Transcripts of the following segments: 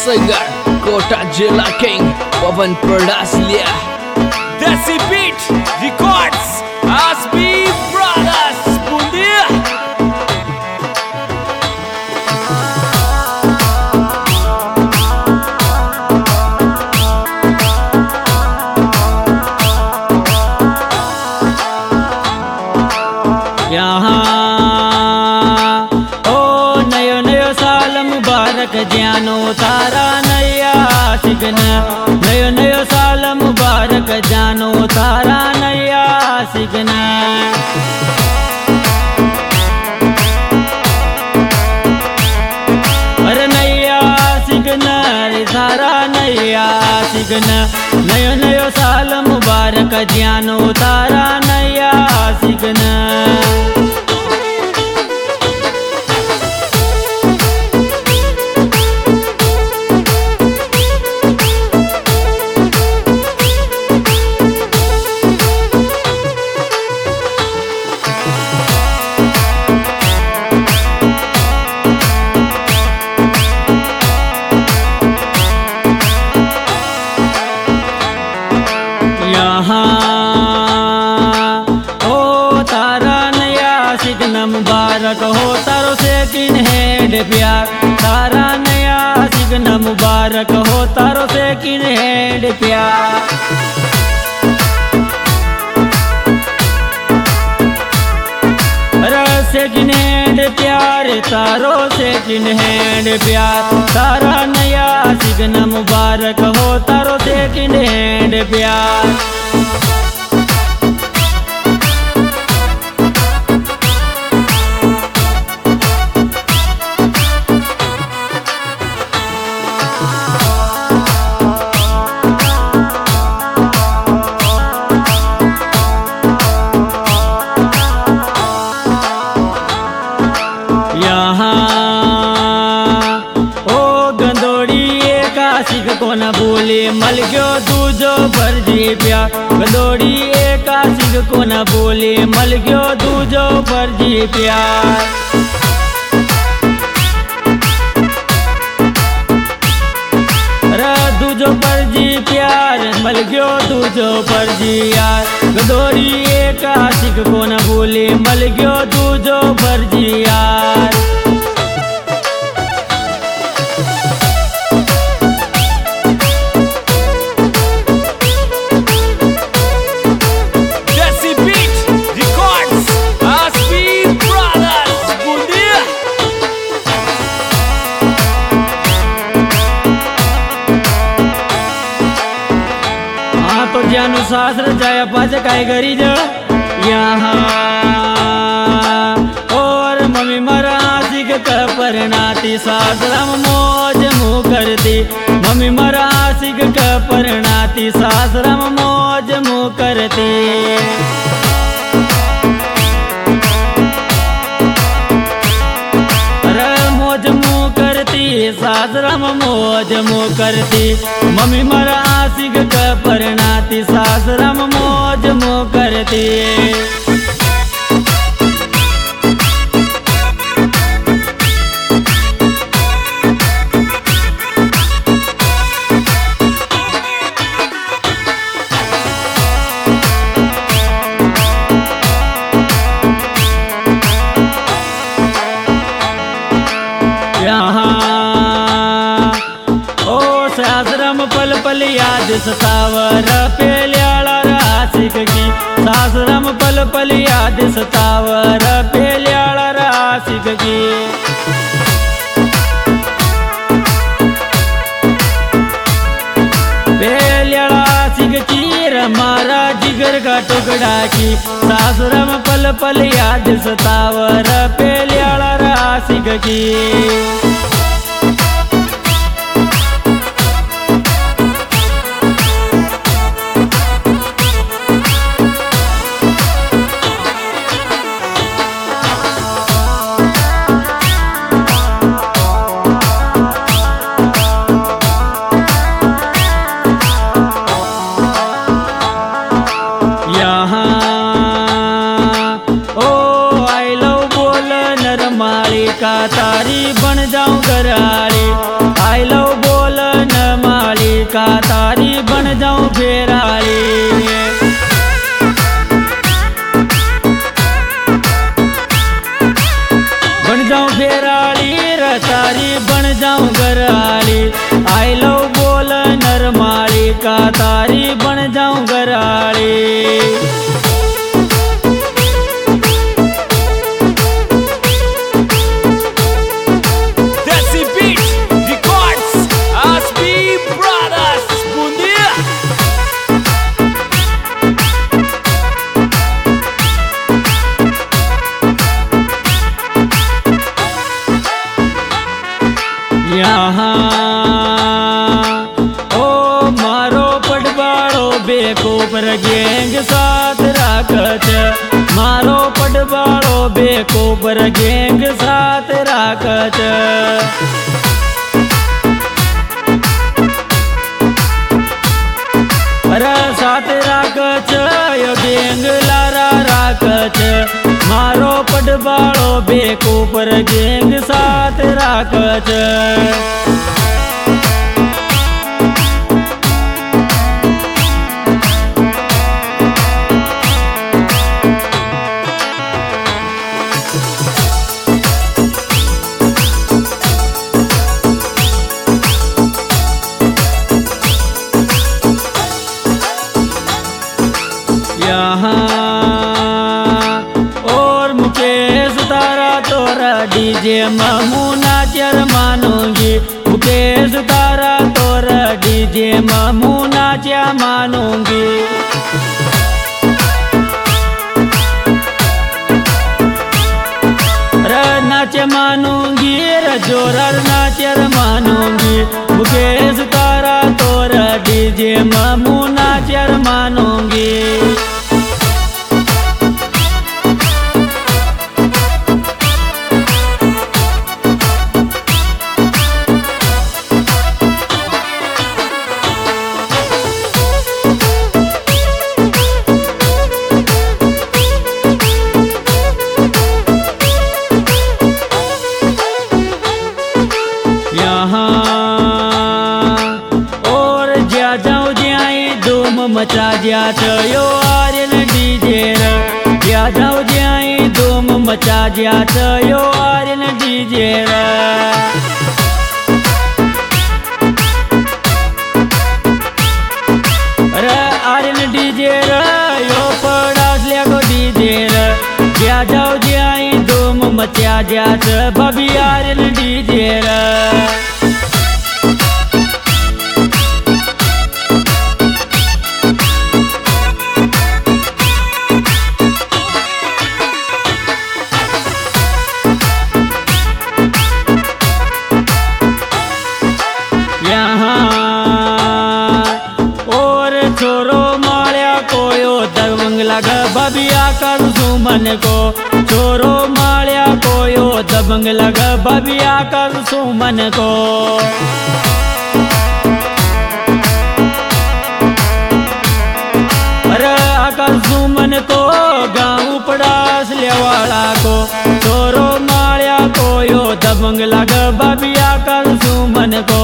Singer Kota जिला king Pawan प्रोडासलिया Desi beat records आसबी ब्रदर्स बूंदिया। यहाँ ओ नयो नयो साल मुबारक जानो तारा नया सिगन। नयो नयो साल मुबारक जानो तारा नया सिगन। अरे नया सिगन रे तारा नया सिगन। नयो नयो साल मुबारक जानो तारा नया सिगन। मुबारक हो तारो सेकंड हैंड प्यार। तारा नया सिगन मुबारक हो तारो सेकंड हैंड प्यार। सेकंड हैंड प्यार तारो सेकंड हैंड प्यार। तारा नया सिगन मुबारक हो तारो सेकंड हैंड प्यार। कोन बोले मल गयो दूजो फर्जी प्यार। गदोड़ी एक आशिक कोन बोले मल गयो दूजो फर्जी प्यार। दूजो फर्जी प्यार मल गयो दूजो फर्जी यार। गदोड़ी एक आशिक कोन बोले मल गयो दूजो फर्जी यार। तो जानू शास्त्र जाया पाच काय करी जा यहाँ। और मम्मी मरा सिख परनाती सासरम मौज मुँह करती। मम्मी मरा सिख परनाती सासरम मौज मुँह करती। मौज मुँह करती सासरम मौज मुँह करती। मम्मी मरा आशिक परनाती सासरम मौज मुँह करती। सासरम पल पल याद सतावर पेल्याला रासिक की। सासरम पल पल याद सतावर पेल्याला रासिक की। पेल्याला सिक चीर मारा जिगर का टुकड़ा की। सासरम पल पल याद सतावर पेल्याला रासिक की। का तारी बन जाऊं का तारी बन जाऊं फेराली। बन जाऊं फेराली रे तारी बन जाऊं घराली। आई लव बोल नरमाली का तारी बन जाऊं घराली। यहाँ ओ मारो पटवाड़ो बेको पर गेंग साथ राखत। मारो पटवाड़ो बेको पर गेंग साथ राखत। पर साथ राखत यो गेंग लारा राखत। मारो पटवाड़ो बेको पर गेंग साथ राखत। डीजे ममूना चर मानूंगी। मुकेश तारा तोरा डीजे ममूना चा मानूंगी। नाच मानूंगी जोरर नाचर मानूंगी। मुकेश तारा तोरा डीजे ममूना चर मानूंगी। मचा दिया यो आर्यन डीजे क्या जाओ जाई धूम मचा दिया यो आर्यन डीजे। अरे आर्यन डीजे यो पड़ास लेगो डीजे क्या जाओ जाई धूम मचा दिया बबी आर्यन डीजे। बबिया कर सुमन को छोरो मालिया को यो दबंग लग बबिया कर सुमन को। अरे आकर सुमन को गाँव पड़ास लेवाड़ा को छोरो मालिया को यो दबंग लग बबिया कर सुमन को।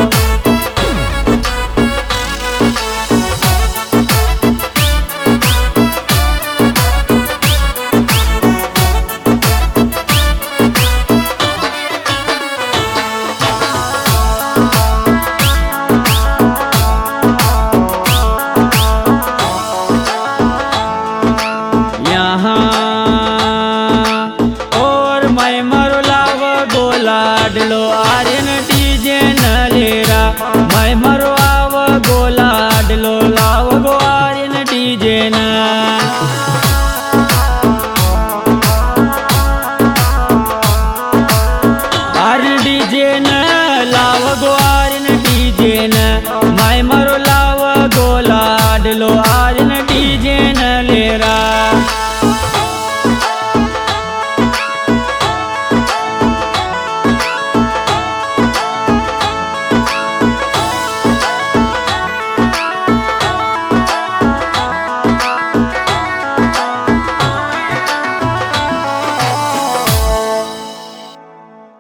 लाडलो आर्यन डीजे न लेरा मैं मरो आव गोला डलो लाव गो आर्यन डीजे न। आर्यन डीजे न